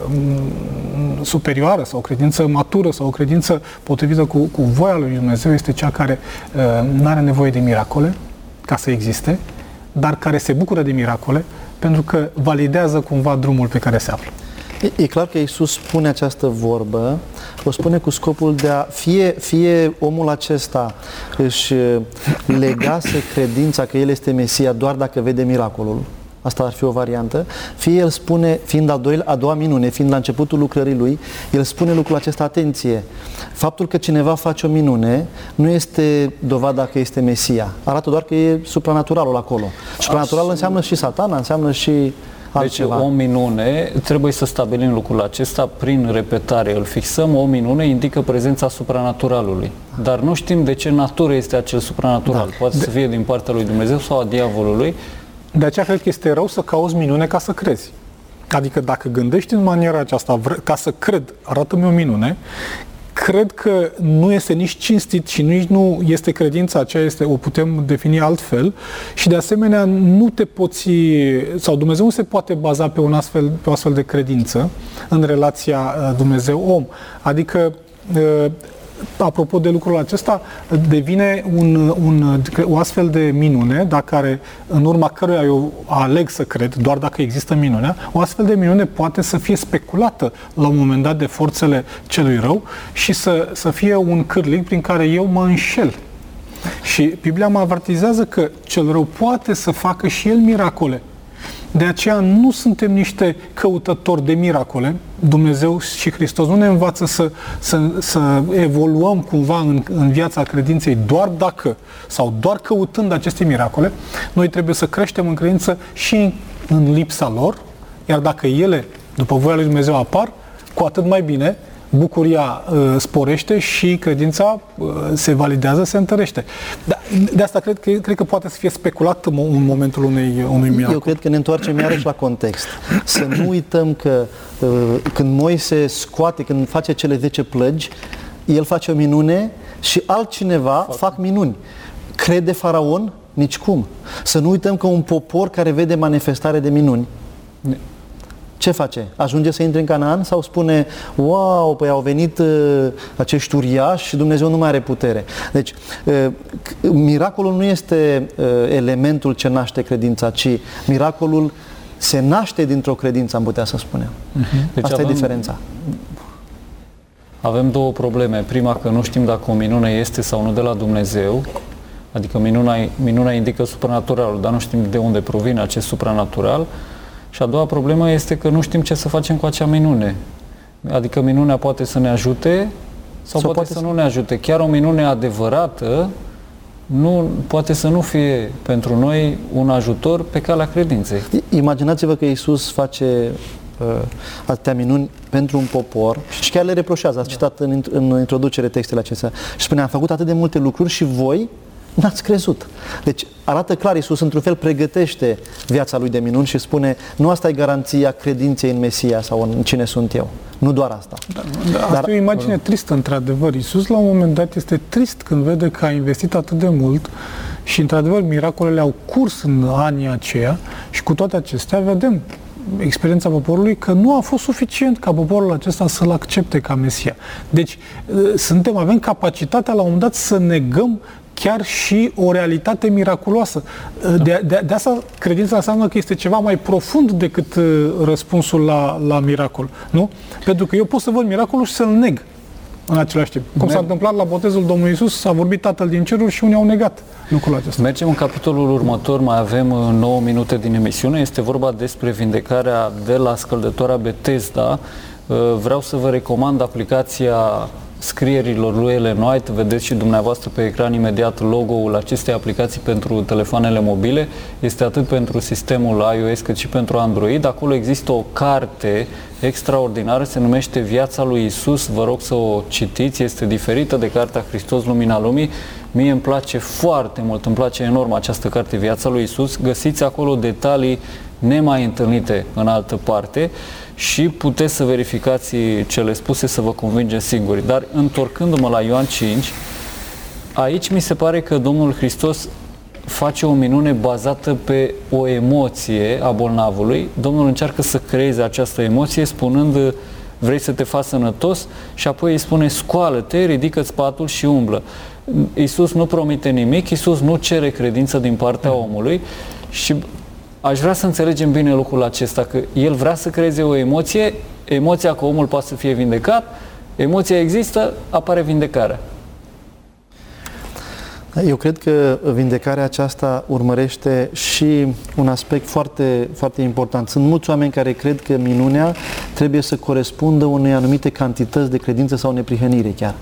superioară sau o credință matură sau o credință potrivită cu voia lui Dumnezeu este cea care nu are nevoie de miracole ca să existe, dar care se bucură de miracole pentru că validează cumva drumul pe care se află. E clar că Iisus spune această vorbă, o spune cu scopul de a fie omul acesta își legase credința că El este Mesia doar dacă vede miracolul. Asta ar fi o variantă. Fie el spune, fiind a doua minune, fiind la începutul lucrării lui, el spune lucrul acesta, atenție, faptul că cineva face o minune nu este dovada că este Mesia. Arată doar că e supranaturalul acolo. Supranatural înseamnă și Satana, înseamnă și altceva. Deci o minune, trebuie să stabilim lucrul acesta prin repetare. Îl fixăm, o minune indică prezența supranaturalului. Dar nu știm de ce natură este acel supranatural. Da. Poate să fie din partea lui Dumnezeu sau a diavolului. De aceea cred că este rău să cauți minune ca să crezi. Adică dacă gândești în maniera aceasta, ca să cred, arată-mi o minune, cred că nu este nici cinstit și nici nu este credința aceea, o putem defini altfel și de asemenea nu te poți, sau Dumnezeu nu se poate baza pe o astfel de credință în relația Dumnezeu-om. Adică apropo de lucrul acesta, devine o astfel de minune, în urma căruia eu aleg să cred, doar dacă există minunea, o astfel de minune poate să fie speculată la un moment dat de forțele celui rău și să fie un cârlig prin care eu mă înșel. Și Biblia mă avertizează că cel rău poate să facă și el miracole. De aceea nu suntem niște căutători de miracole. Dumnezeu și Hristos nu ne învață să evoluăm cumva în viața credinței doar dacă sau doar căutând aceste miracole. Noi trebuie să creștem în credință și în lipsa lor, iar dacă ele, după voia lui Dumnezeu, apar, cu atât mai bine, bucuria sporește și credința se validează, se întărește. De asta cred că poate să fie speculat în momentul unui miracol. Eu cred că ne întoarcem iarăși la context. Să nu uităm că când Moise când face cele 10 plăgi, el face o minune și altcineva fac minuni. Crede Faraon? Nicicum. Să nu uităm că un popor care vede manifestare de minuni, ce face? Ajunge să intre în Canaan sau spune, wow, păi au venit acești uriași și Dumnezeu nu mai are putere. Deci, miracolul nu este elementul ce naște credința, ci miracolul se naște dintr-o credință, am putea să spunem. Deci asta e diferența. Avem două probleme. Prima, că nu știm dacă o minune este sau nu de la Dumnezeu, adică minunea indică supranaturalul, dar nu știm de unde provine acest supranatural. Și a doua problemă este că nu știm ce să facem cu acea minune. Adică minunea poate să ne ajute sau poate să nu ne ajute. Chiar o minune adevărată poate să nu fie pentru noi un ajutor pe calea credinței. Imaginați-vă că Iisus face atâtea minuni pentru un popor și chiar le reproșează. Ați citat în introducere textele acestea și spune, am făcut atât de multe lucruri și voi n-ați crezut. Deci arată clar, Iisus într-un fel pregătește viața lui de minuni și spune, nu asta e garanția credinței în Mesia sau în cine sunt eu. Nu doar asta. Asta e o imagine tristă, într-adevăr. Iisus la un moment dat este trist când vede că a investit atât de mult și într-adevăr miracolele au curs în anii aceia și cu toate acestea vedem experiența poporului că nu a fost suficient ca poporul acesta să-L accepte ca Mesia. Deci avem capacitatea la un moment dat să negăm chiar și o realitate miraculoasă. De asta credința înseamnă că este ceva mai profund decât răspunsul la miracol. Nu? Pentru că eu pot să văd miracolul și să-l neg în același timp. Cum s-a întâmplat la botezul Domnului Iisus, s-a vorbit Tatăl din ceruri și unii au negat lucrul acesta. Mergem în capitolul următor, mai avem 9 minute din emisiune. Este vorba despre vindecarea de la scăldătoarea Bethesda. Vreau să vă recomand aplicația scrierilor lui Ellen White. Vedeți și dumneavoastră pe ecran imediat logo-ul acestei aplicații pentru telefoanele mobile. Este atât pentru sistemul iOS cât și pentru Android. Acolo există o carte extraordinară, se numește Viața lui Iisus. Vă rog să o citiți, este diferită de cartea Hristos, Lumina Lumii. Mie îmi place foarte mult, îmi place enorm această carte Viața lui Iisus. Găsiți acolo detalii nemai întâlnite în altă parte și puteți să verificați cele spuse, să vă convingeți singuri. Dar întorcându-mă la Ioan 5, aici mi se pare că Domnul Hristos face o minune bazată pe o emoție a bolnavului. Domnul încearcă să creeze această emoție spunând, vrei să te faci sănătos? Și apoi îi spune, scoală-te, ridică-ți patul și umblă. Iisus nu promite nimic, Iisus nu cere credință din partea omului și aș vrea să înțelegem bine lucrul acesta, că El vrea să creeze o emoție, emoția că omul poate să fie vindecat, emoția există, apare vindecarea. Eu cred că vindecarea aceasta urmărește și un aspect foarte, foarte important. Sunt mulți oameni care cred că minunea trebuie să corespundă unei anumite cantități de credință sau neprihănire chiar.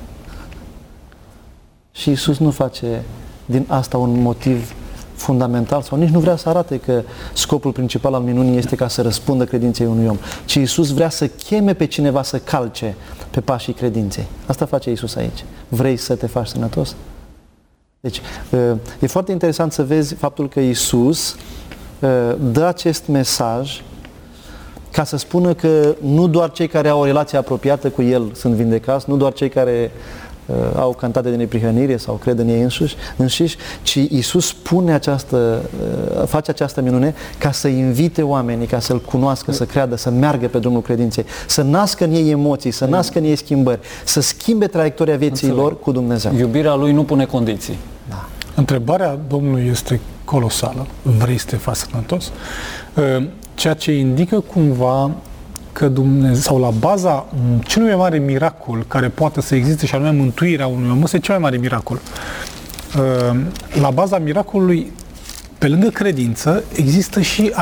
Și Iisus nu face din asta un motiv fundamental sau nici nu vrea să arate că scopul principal al minunii este ca să răspundă credinței unui om, ci Iisus vrea să cheme pe cineva să calce pe pașii credinței. Asta face Iisus aici. Vrei să te faci sănătos? Deci, e foarte interesant să vezi faptul că Iisus dă acest mesaj ca să spună că nu doar cei care au o relație apropiată cu El sunt vindecați, nu doar cei care au cantate de neprihănire sau cred în ei înșiși, ci Iisus face această minune ca să invite oamenii, ca să-L cunoască, să creadă, să meargă pe drumul credinței, să nască în ei emoții, să nască în ei schimbări, să schimbe traiectoria vieții lor cu Dumnezeu. Iubirea Lui nu pune condiții. Da. Întrebarea Domnului este colosală. Vrei să te faci sănătos? Ceea ce indică cumva că Dumnezeu, sau la baza celui mai mare miracol care poate să existe, și anume mântuirea unui om, este cel mai mare miracol. La baza miracolului, pe lângă credință, există și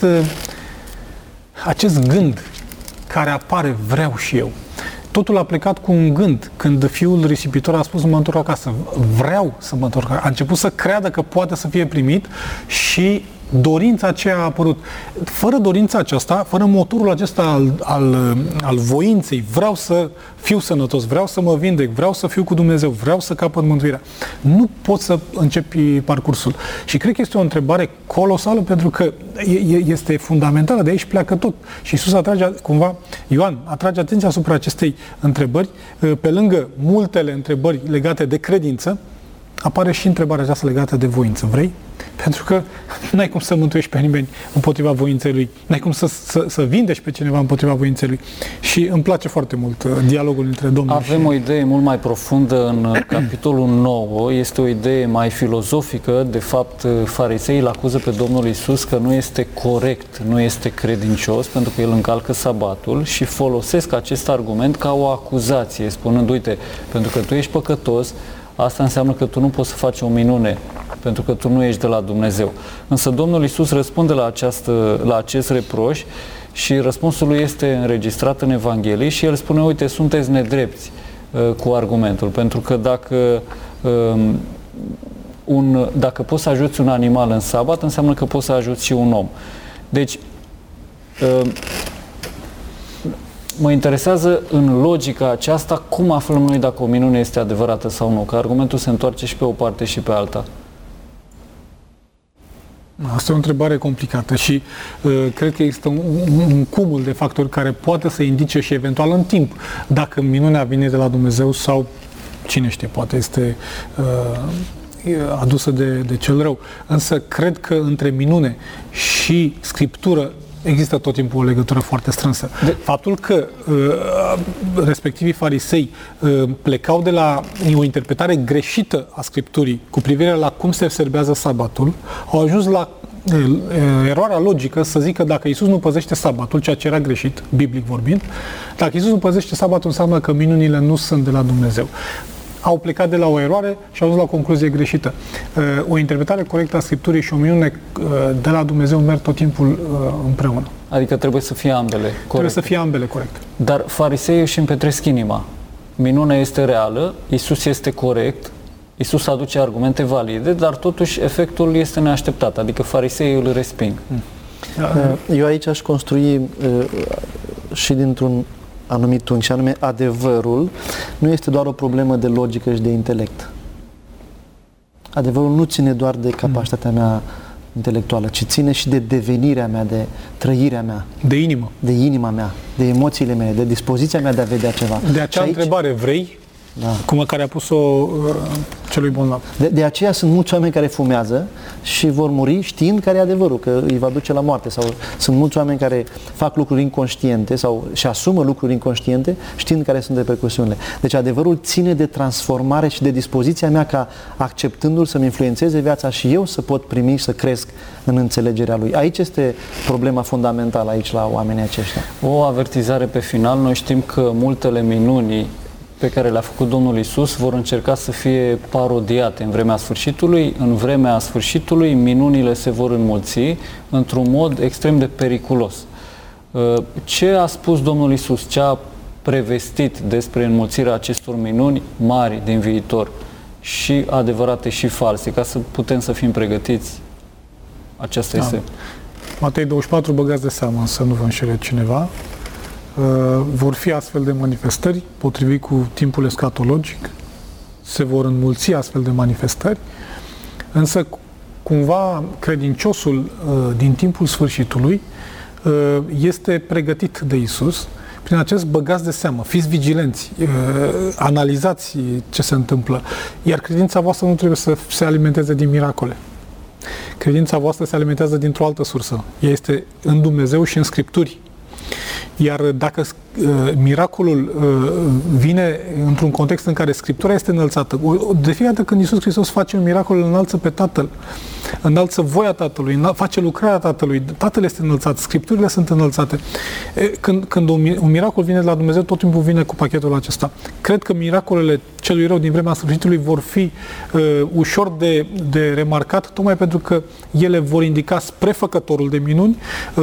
acest gând care apare, vreau și eu. Totul a plecat cu un gând. Când fiul risipitor a spus, mă întorc acasă, vreau să mă întorc acasă. A început să creadă că poate să fie primit și dorința aceea a apărut. Fără dorința aceasta, fără motorul acesta al voinței, vreau să fiu sănătos, vreau să mă vindec, vreau să fiu cu Dumnezeu, vreau să capăt mântuirea, nu poți să începi parcursul. Și cred că este o întrebare colosală, pentru că este fundamentală, de aici pleacă tot. Și Iisus Ioan atrage atenția asupra acestei întrebări. Pe lângă multele întrebări legate de credință, apare și întrebarea aceasta legată de voință. Vrei? Pentru că n-ai cum să mântuiești pe nimeni împotriva voinței lui. N-ai cum să vindești pe cineva împotriva voinței lui. Și îmi place foarte mult dialogul între Domnul Avem o idee mult mai profundă în capitolul 9. Este o idee mai filozofică. De fapt, fariseii îl acuză pe Domnul Iisus că nu este corect, nu este credincios, pentru că el încalcă sabatul și folosesc acest argument ca o acuzație, spunând, uite, pentru că tu ești păcătos, asta înseamnă că tu nu poți să faci o minune, pentru că tu nu ești de la Dumnezeu. Însă Domnul Iisus răspunde la acest reproș și răspunsul lui este înregistrat în Evanghelie și el spune, uite, sunteți nedrepți cu argumentul, pentru că dacă poți să ajuți un animal în sabat, înseamnă că poți să ajuți și un om. Deci, Mă interesează în logica aceasta cum aflăm noi dacă o minune este adevărată sau nu, că argumentul se întoarce și pe o parte și pe alta. Asta e o întrebare complicată și cred că există un cumul de factori care poate să indice și eventual în timp dacă minunea vine de la Dumnezeu sau cine știe, poate este adusă de cel rău. Însă cred că între minune și Scriptură există tot timpul o legătură foarte strânsă. Faptul că respectivii farisei plecau de la o interpretare greșită a Scripturii cu privire la cum se observează sabatul, au ajuns la eroarea logică să zică dacă Iisus nu păzește sabatul, ceea ce era greșit, biblic vorbind, dacă Iisus nu păzește sabatul înseamnă că minunile nu sunt de la Dumnezeu. Au plecat de la o eroare și au ajuns la o concluzie greșită. O interpretare corectă a Scripturii și o minune de la Dumnezeu merg tot timpul împreună. Adică trebuie să fie ambele corecte. Trebuie să fie ambele corecte. Dar fariseii își împetresc inima. Minunea este reală, Iisus este corect, Iisus aduce argumente valide, dar totuși efectul este neașteptat, adică fariseii îl resping. Eu aici aș construi și dintr-un anumit unghi, și anume adevărul nu este doar o problemă de logică și de intelect. Adevărul nu ține doar de capacitatea mea intelectuală, ci ține și de devenirea mea, de trăirea mea. De inimă. De inima mea, de emoțiile mele, de dispoziția mea de a vedea ceva. De acea întrebare, vrei? Da. Cum care a pus-o celui bolnav. De aceea sunt mulți oameni care fumează și vor muri știind care e adevărul, că îi va duce la moarte. Sau sunt mulți oameni care fac lucruri inconștiente sau și asumă lucruri inconștiente știind care sunt repercusiunile. Deci adevărul ține de transformare și de dispoziția mea ca acceptându-l să-mi influențeze viața și eu să pot primi și să cresc în înțelegerea lui. Aici este problema fundamentală aici la oamenii aceștia. O avertizare pe final. Noi știm că multele minuni pe care le-a făcut Domnul Iisus vor încerca să fie parodiate în vremea sfârșitului. În vremea sfârșitului minunile se vor înmulți într-un mod extrem de periculos. Ce a spus Domnul Iisus? Ce a prevestit despre înmulțirea acestor minuni mari din viitor, și adevărate și false, ca să putem să fim pregătiți? Aceasta este. Matei 24, băgați de seamă să nu vă înșele cineva. Vor fi astfel de manifestări, potrivit cu timpul escatologic, se vor înmulți astfel de manifestări, însă cumva credinciosul din timpul sfârșitului este pregătit de Iisus prin acest băgați de seamă, fiți vigilenți, analizați ce se întâmplă, iar credința voastră nu trebuie să se alimenteze din miracole. Credința voastră se alimentează dintr-o altă sursă. Ea este în Dumnezeu și în Scripturi. Iar dacă miracolul vine într-un context în care Scriptura este înălțată, de fiecare dată când Iisus Hristos face un miracol, îl înalță pe Tatăl, înalță voia Tatălui, face lucrarea Tatălui, Tatăl este înălțat, Scripturile sunt înălțate. Când un miracol vine de la Dumnezeu, tot timpul vine cu pachetul acesta. Cred că miracolele celui rău din vremea sfârșitului vor fi ușor de remarcat, tocmai pentru că ele vor indica spre făcătorul de minuni,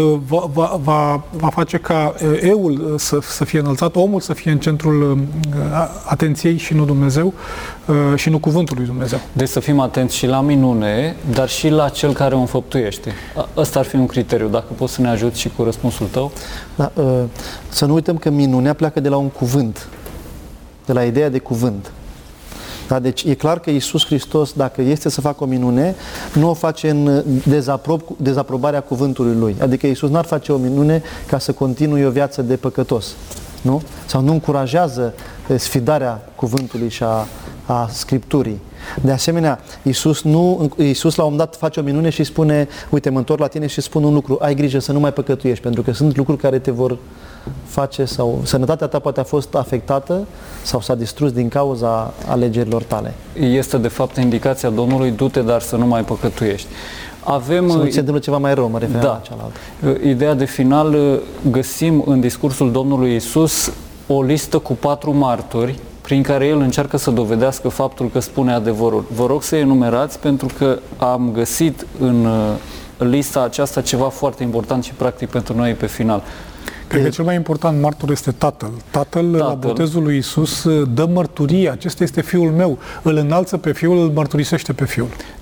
va face ca eul să fie înălțat, omul să fie în centrul atenției și nu Dumnezeu și nu cuvântul lui Dumnezeu. Deci să fim atenți și la minune, dar și la cel care o înfăptuiește. Ăsta ar fi un criteriu. Dacă poți să ne ajuți și cu răspunsul tău. Da, să nu uităm că minunea pleacă de la un cuvânt, de la ideea de cuvânt. Da, deci e clar că Iisus Hristos, dacă este să facă o minune, nu o face în dezaprobarea cuvântului Lui. Adică Iisus n-ar face o minune ca să continue o viață de păcătos. Nu? Sau nu încurajează sfidarea cuvântului și a Scripturii. De asemenea, Iisus la un moment dat face o minune și spune: uite, mă întorc la tine și spun un lucru, ai grijă să nu mai păcătuiești, pentru că sunt lucruri care te vor face, sau sănătatea ta poate a fost afectată sau s-a distrus din cauza alegerilor tale. Este de fapt indicația Domnului: du-te, dar să nu mai păcătuiești. Să nu se întâmplă ceva mai rău, mă refer la cealaltă. Ideea de final, găsim în discursul Domnului Iisus o listă cu 4 martori prin care El încearcă să dovedească faptul că spune adevărul. Vă rog să enumerați, pentru că am găsit în lista aceasta ceva foarte important și practic pentru noi pe final. Cred că cel mai important martor este Tatăl. Tatăl, la botezul lui Iisus, dă mărturie. Acesta este Fiul meu. Îl înalță pe Fiul, îl mărturisește pe Fiul.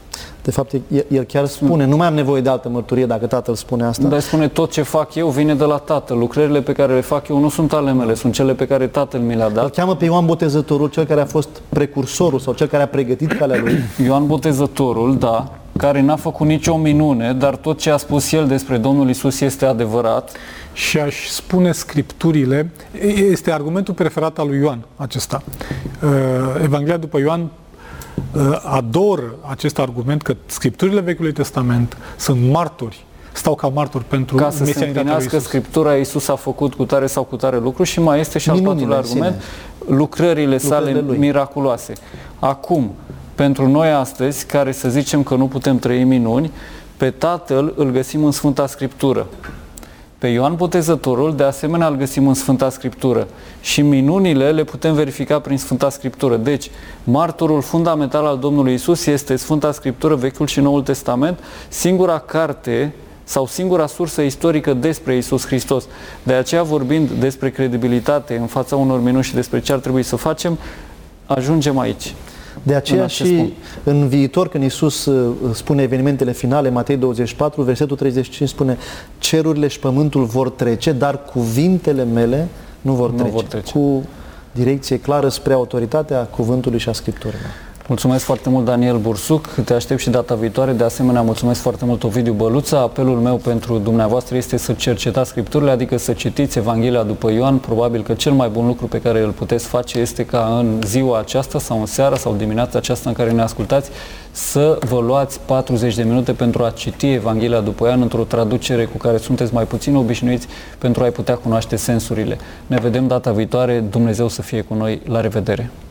De fapt, el chiar spune, nu mai am nevoie de altă mărturie dacă Tatăl spune asta. Dar spune, tot ce fac eu vine de la Tatăl. Lucrările pe care le fac eu nu sunt ale mele, sunt cele pe care Tatăl mi le-a dat. Îl cheamă pe Ioan Botezătorul, cel care a fost precursorul sau cel care a pregătit calea lui. Ioan Botezătorul, da, care n-a făcut nicio minune, dar tot ce a spus el despre Domnul Iisus este adevărat. Și aș spune Scripturile, este argumentul preferat al lui Ioan acesta. Evanghelia după Ioan adoră acest argument că Scripturile Vechiului Testament sunt martori, stau ca martori pentru mesianitatea lui Iisus. Ca să se împlinească Scriptura, Iisus a făcut cu tare sau cu tare lucru și mai este și al patrulea argument, lucrările sale miraculoase. Acum, pentru noi astăzi, care să zicem că nu putem trăi minuni, pe Tatăl îl găsim în Sfânta Scriptură. Pe Ioan Botezătorul, de asemenea, îl găsim în Sfânta Scriptură. Și minunile le putem verifica prin Sfânta Scriptură. Deci, martorul fundamental al Domnului Iisus este Sfânta Scriptură, Vechiul și Noul Testament, singura carte sau singura sursă istorică despre Iisus Hristos. De aceea, vorbind despre credibilitate în fața unor minuni și despre ce ar trebui să facem, ajungem aici. De aceea și în viitor, când Iisus spune evenimentele finale, Matei 24, versetul 35 spune: cerurile și pământul vor trece, dar cuvintele mele nu vor trece. Cu direcție clară spre autoritatea cuvântului și a Scripturilor. Mulțumesc foarte mult, Daniel Bursuc, te aștept și data viitoare. De asemenea, mulțumesc foarte mult, Ovidiu Băluța. Apelul meu pentru dumneavoastră este să cercetați Scripturile, adică să citiți Evanghelia după Ioan. Probabil că cel mai bun lucru pe care îl puteți face este ca în ziua aceasta sau în seara sau dimineața aceasta în care ne ascultați să vă luați 40 de minute pentru a citi Evanghelia după Ioan într-o traducere cu care sunteți mai puțin obișnuiți, pentru a-i putea cunoaște sensurile. Ne vedem data viitoare. Dumnezeu să fie cu noi. La revedere!